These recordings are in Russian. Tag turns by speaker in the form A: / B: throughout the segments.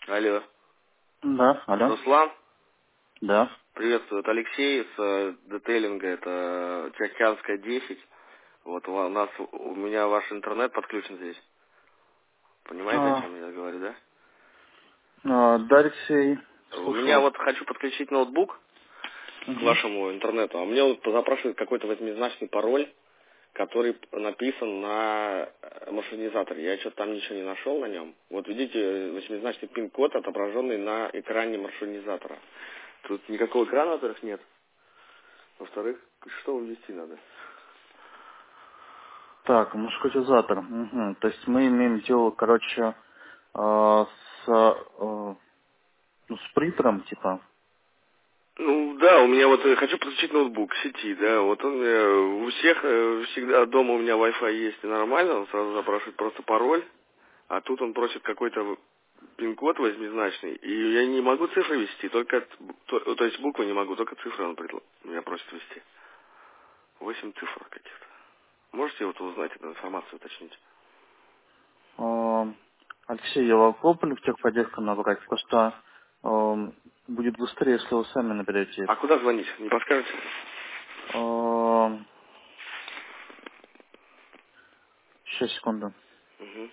A: Алло.
B: Да, алло.
A: Руслан,
B: Да.
A: приветствую. Это Алексей с детейлинга, это Тихоокеанская 10. Вот у меня ваш интернет подключен здесь. Понимаете, о
B: А,
A: чем я говорю, да?
B: да, Алексей,
A: У
B: слушаю
A: меня
B: вас.
A: вот хочу подключить ноутбук к
B: Угу.
A: вашему интернету, а мне вот запрашивает какой-то восьмизначный пароль, который написан на маршрутизаторе. Я что-то там ничего не нашел на нем. Вот видите, восьмизначный пин-код, отображенный на экране маршрутизатора. Тут никакого экрана, во-первых, нет. Во-вторых, что ввести надо?
B: Так, маршрутизатор. Угу. То есть мы имеем дело, короче, с принтером, типа.
A: Ну да, у меня вот хочу подключить ноутбук к сети, да, вот он у всех всегда дома у меня Wi-Fi есть и нормально, он сразу запрашивает просто пароль, а тут он просит какой-то пин-код восьмизначный, и я не могу цифры ввести, то есть буквы не могу, только цифры он меня просит ввести. 8 цифр каких-то. Можете вот узнать эту информацию, уточнить?
B: а, Алексей, я вам попробую в техподдержку набрать. Просто будет быстрее, если вы сами наберете
A: А
B: их.
A: куда звонить? Не подскажете?
B: Сейчас, секунду.
A: Угу.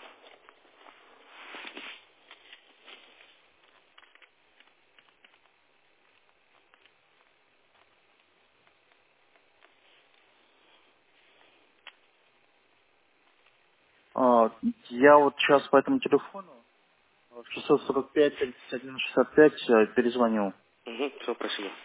B: Я вот сейчас по этому телефону 645-3165 перезвоню.
A: Угу, все, спасибо.